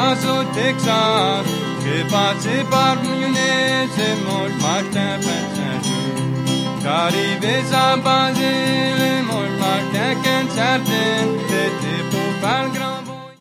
Dallas au Texas. J'ai passé par Lyonnaise et Montmartin, 25 jours. J'arrivais à Basile et Montmartin, qu'un certain, c'était pour faire le grand.